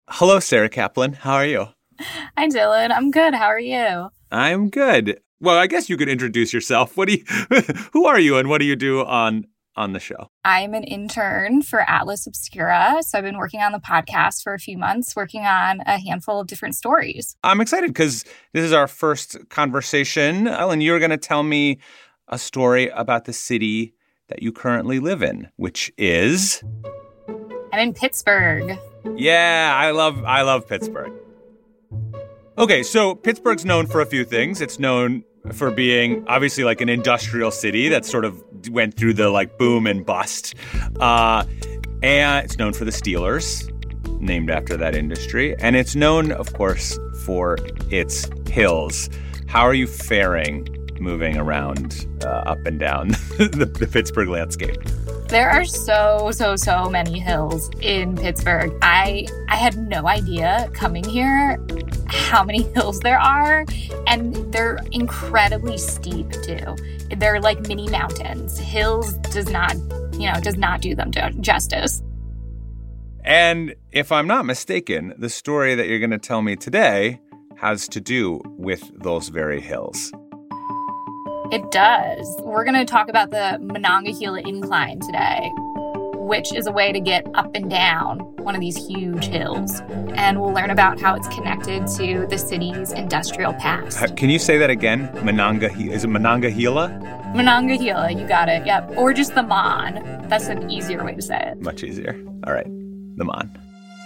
Hello, Sarah Kaplan. How are you? Hi, Dylan. I'm good. How are you? I'm good. Well, I guess you could introduce yourself. Who are you and what do you do on the show? I'm an intern for Atlas Obscura. So I've been working on the podcast for a few months, working on a handful of different stories. I'm excited because this is our first conversation. Ellen, you're going to tell me a story about the city that you currently live in, which is... I'm in Pittsburgh. Yeah, I love Pittsburgh. Okay, so Pittsburgh's known for a few things. It's known for being obviously like an industrial city that sort of went through the like boom and bust. And it's known for the Steelers, named after that industry. And it's known, of course, for its hills. How are you faring moving around up and down the Pittsburgh landscape? There are so many hills in Pittsburgh. I had no idea coming here how many hills there are, and they're incredibly steep too. They're like mini mountains. Hills does not do them justice. And if I'm not mistaken, the story that you're going to tell me today has to do with those very hills. It does. We're going to talk about the Monongahela Incline today, which is a way to get up and down one of these huge hills. And we'll learn about how it's connected to the city's industrial past. Can you say that again? Is it Monongahela? Monongahela, you got it. Yep. Or just the Mon. That's an easier way to say it. Much easier. All right. The Mon.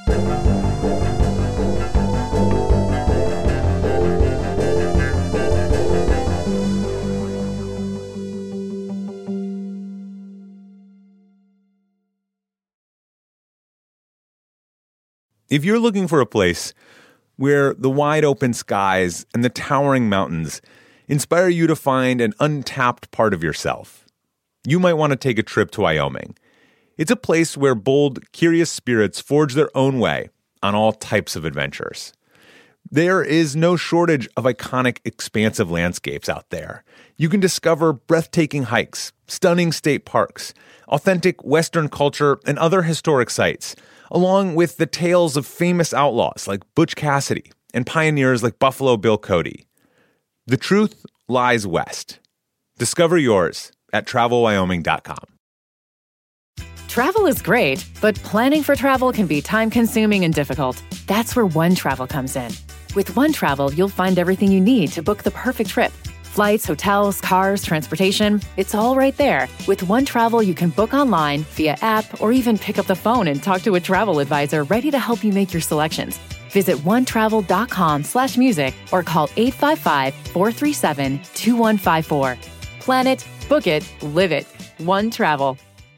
If you're looking for a place where the wide open skies and the towering mountains inspire you to find an untapped part of yourself, you might want to take a trip to Wyoming. It's a place where bold, curious spirits forge their own way on all types of adventures. There is no shortage of iconic, expansive landscapes out there. You can discover breathtaking hikes, stunning state parks, authentic Western culture, and other historic sites, along with the tales of famous outlaws like Butch Cassidy and pioneers like Buffalo Bill Cody. The truth lies west. Discover yours at travelwyoming.com. Travel is great, but planning for travel can be time-consuming and difficult. That's where OneTravel comes in. With OneTravel, you'll find everything you need to book the perfect trip. Flights, hotels, cars, transportation, it's all right there. With OneTravel, you can book online, via app, or even pick up the phone and talk to a travel advisor ready to help you make your selections. Visit onetravel.com/music or call 855-437-2154. Plan it, book it, live it. OneTravel.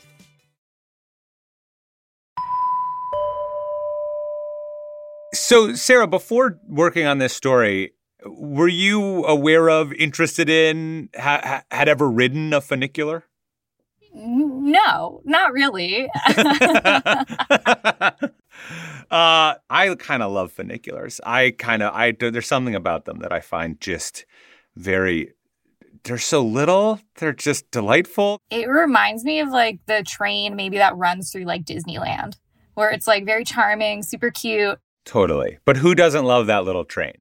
So, Sarah, before working on this story, were you aware of, interested in, had ever ridden a funicular? No, not really. I kind of love funiculars. There's something about them that I find just they're so little. They're just delightful. It reminds me of like the train maybe that runs through like Disneyland, where it's like very charming, super cute. Totally. But who doesn't love that little train?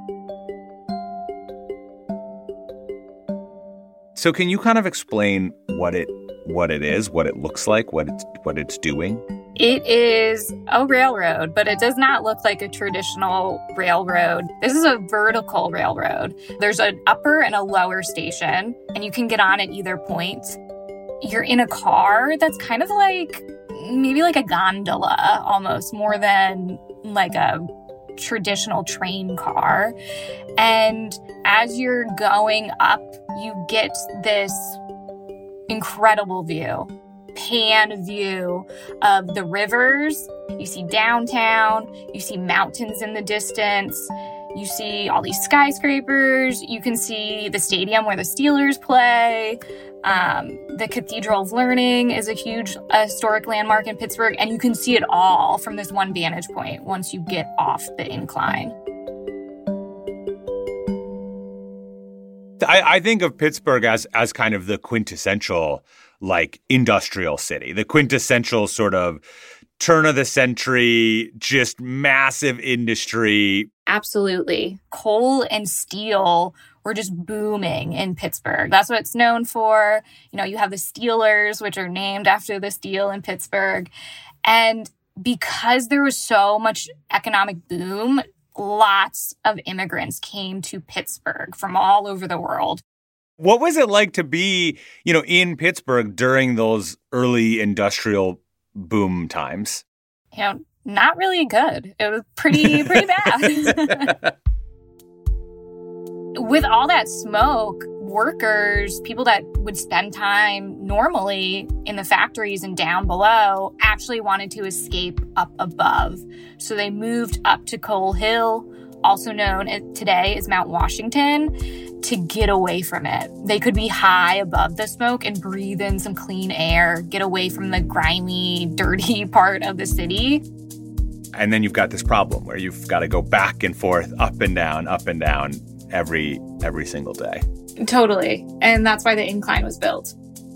So can you kind of explain what it is, what it looks like, what it's doing? It is a railroad, but it does not look like a traditional railroad. This is a vertical railroad. There's an upper and a lower station, and you can get on at either point. You're in a car that's kind of like, maybe like a gondola almost, more than like a traditional train car. And as you're going up, you get this incredible pan view of the rivers. You see downtown, you see mountains in the distance, you see all these skyscrapers, you can see the stadium where the Steelers play. The Cathedral of Learning is a huge historic landmark in Pittsburgh, and you can see it all from this one vantage point once you get off the incline. I think of Pittsburgh as kind of the quintessential like industrial city, the quintessential sort of turn of the century, just massive industry. Absolutely. Coal and steel were just booming in Pittsburgh. That's what it's known for. You know, you have the Steelers, which are named after the steel in Pittsburgh. And because there was so much economic boom, lots of immigrants came to Pittsburgh from all over the world. What was it like to be, in Pittsburgh during those early industrial boom times? Not really good. It was pretty bad. With all that smoke, workers, people that would spend time normally in the factories and down below, actually wanted to escape up above. So they moved up to Coal Hill, also known today as Mount Washington, to get away from it. They could be high above the smoke and breathe in some clean air, get away from the grimy, dirty part of the city. And then you've got this problem where you've got to go back and forth, up and down every single day. Totally. And that's why the incline was built.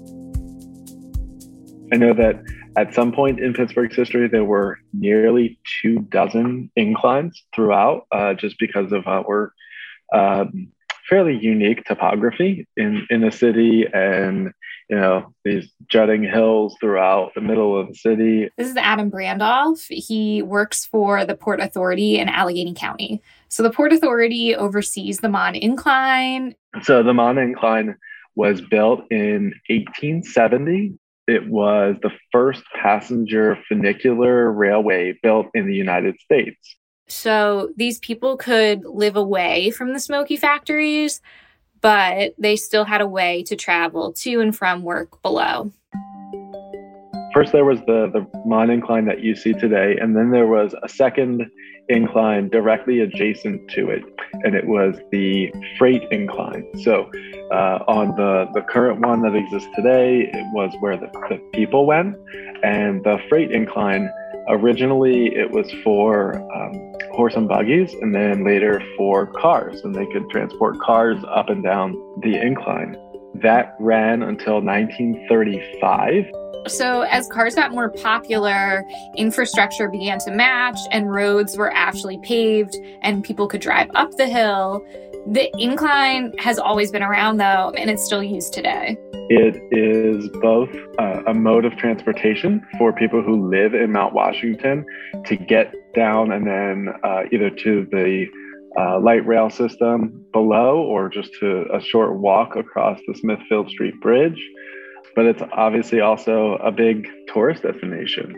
I know that at some point in Pittsburgh's history, there were nearly 24 inclines throughout, just because of our fairly unique topography in the city, and these jutting hills throughout the middle of the city. This is Adam Brandolph. He works for the Port Authority in Allegheny County. So the Port Authority oversees the Mon Incline. So the Mon Incline was built in 1870. It was the first passenger funicular railway built in the United States. So these people could live away from the smoky factories, but they still had a way to travel to and from work below. First, there was the Mon Incline that you see today, and then there was a second incline directly adjacent to it, and it was the Freight Incline. So on the current one that exists today, it was where the people went, and the Freight Incline, originally it was for horse and buggies, and then later for cars, and they could transport cars up and down the incline. That ran until 1935. So as cars got more popular, infrastructure began to match and roads were actually paved and people could drive up the hill. The incline has always been around, though, and it's still used today. It is both a mode of transportation for people who live in Mount Washington to get down and then either to the light rail system below or just to a short walk across the Smithfield Street Bridge. But it's obviously also a big tourist destination.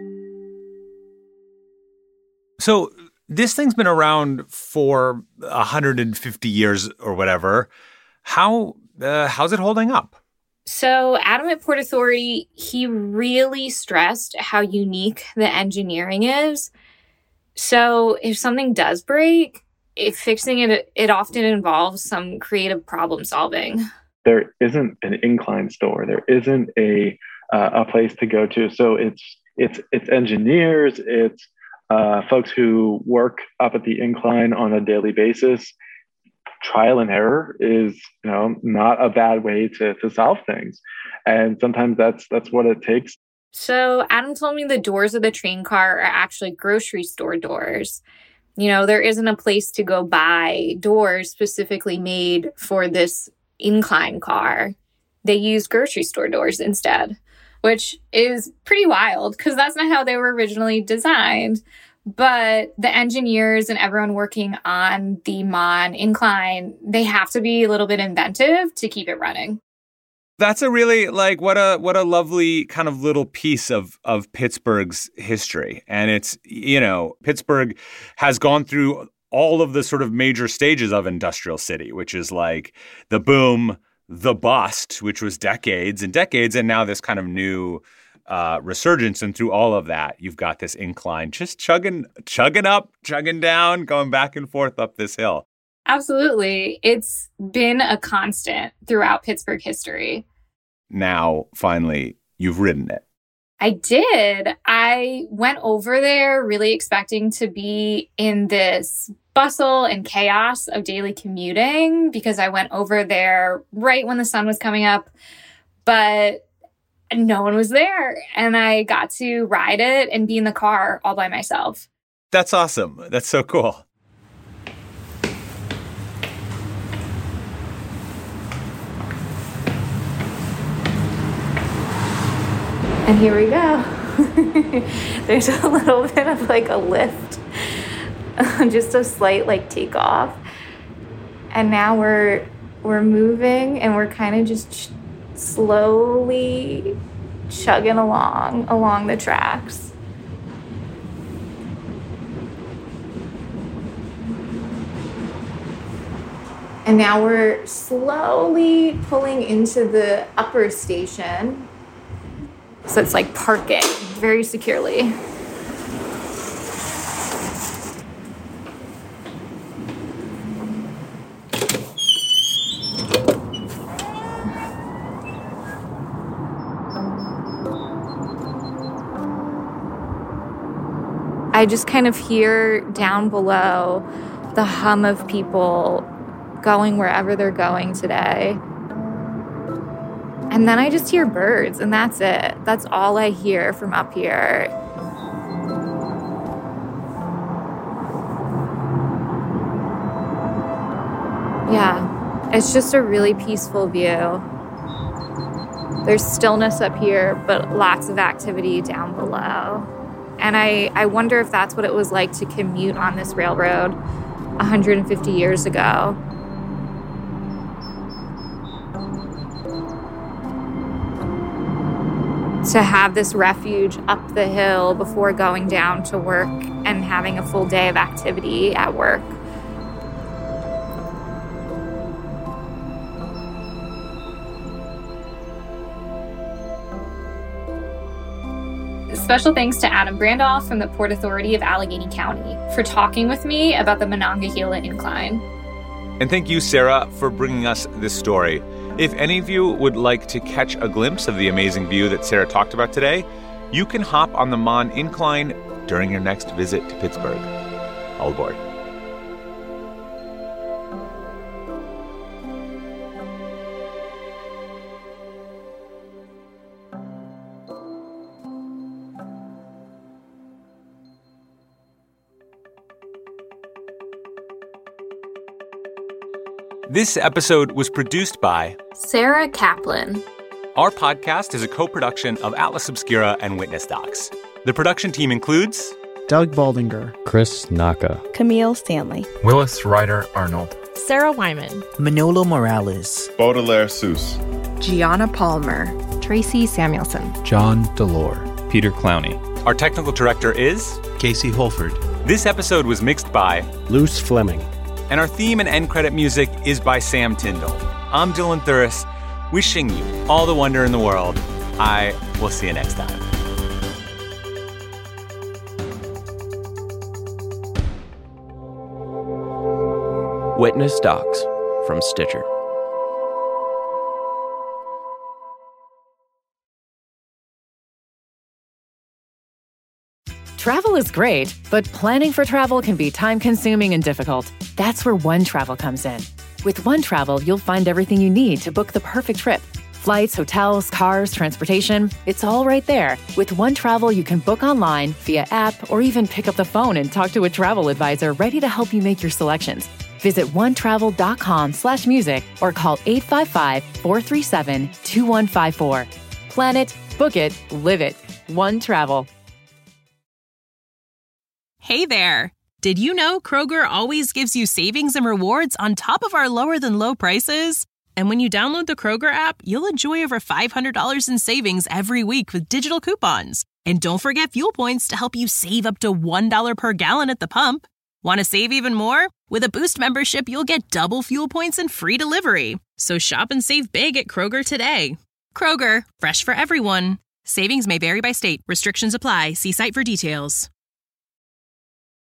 So this thing's been around for 150 years or whatever. How's it holding up? So Adam at Port Authority, he really stressed how unique the engineering is. So if something does break, fixing it often involves some creative problem solving. There isn't an incline store. There isn't a place to go to. So it's engineers, it's folks who work up at the incline on a daily basis. Trial and error is, not a bad way to solve things, and sometimes that's what it takes. So Adam told me the doors of the train car are actually grocery store doors. There isn't a place to go buy doors specifically made for this incline car. They use grocery store doors instead, which is pretty wild because that's not how they were originally designed. But the engineers and everyone working on the Mon Incline, they have to be a little bit inventive to keep it running. That's a really what a lovely kind of little piece of Pittsburgh's history. And it's, Pittsburgh has gone through all of the sort of major stages of industrial city, which is like the boom, the bust, which was decades and decades, and now this kind of new resurgence. And through all of that, you've got this incline just chugging up, chugging down, going back and forth up this hill. Absolutely. It's been a constant throughout Pittsburgh history. Now, finally, you've ridden it. I did. I went over there really expecting to be in this bustle and chaos of daily commuting because I went over there right when the sun was coming up. But And no one was there. And I got to ride it and be in the car all by myself. That's awesome. That's so cool. And here we go. There's a little bit of like a lift, just a slight like takeoff. And now we're moving and we're kind of just slowly chugging along the tracks. And now we're slowly pulling into the upper station. So it's like parking very securely. I just kind of hear down below the hum of people going wherever they're going today. And then I just hear birds, and that's it. That's all I hear from up here. Yeah, it's just a really peaceful view. There's stillness up here, but lots of activity down below. And I wonder if that's what it was like to commute on this railroad 150 years ago. To have this refuge up the hill before going down to work and having a full day of activity at work. Special thanks to Adam Brandoff from the Port Authority of Allegheny County for talking with me about the Monongahela Incline. And thank you, Sarah, for bringing us this story. If any of you would like to catch a glimpse of the amazing view that Sarah talked about today, you can hop on the Mon Incline during your next visit to Pittsburgh. All aboard. This episode was produced by Sarah Kaplan. Our podcast is a co-production of Atlas Obscura and Witness Docs. The production team includes Doug Baldinger, Chris Naka, Camille Stanley, Willis Ryder Arnold, Sarah Wyman, Manolo Morales, Baudelaire Seuss, Gianna Palmer, Tracy Samuelson, John Delore, Peter Clowney. Our technical director is Casey Holford. This episode was mixed by Luce Fleming. And our theme and end credit music is by Sam Tyndall. I'm Dylan Thuris, wishing you all the wonder in the world. I will see you next time. Witness Docs from Stitcher. Travel is great, but planning for travel can be time-consuming and difficult. That's where OneTravel comes in. With OneTravel, you'll find everything you need to book the perfect trip. Flights, hotels, cars, transportation, it's all right there. With OneTravel, you can book online, via app, or even pick up the phone and talk to a travel advisor ready to help you make your selections. Visit onetravel.com/music or call 855-437-2154. Plan it, book it, live it. OneTravel. Hey there! Did you know Kroger always gives you savings and rewards on top of our lower-than-low prices? And when you download the Kroger app, you'll enjoy over $500 in savings every week with digital coupons. And don't forget fuel points to help you save up to $1 per gallon at the pump. Want to save even more? With a Boost membership, you'll get double fuel points and free delivery. So shop and save big at Kroger today. Kroger, fresh for everyone. Savings may vary by state. Restrictions apply. See site for details.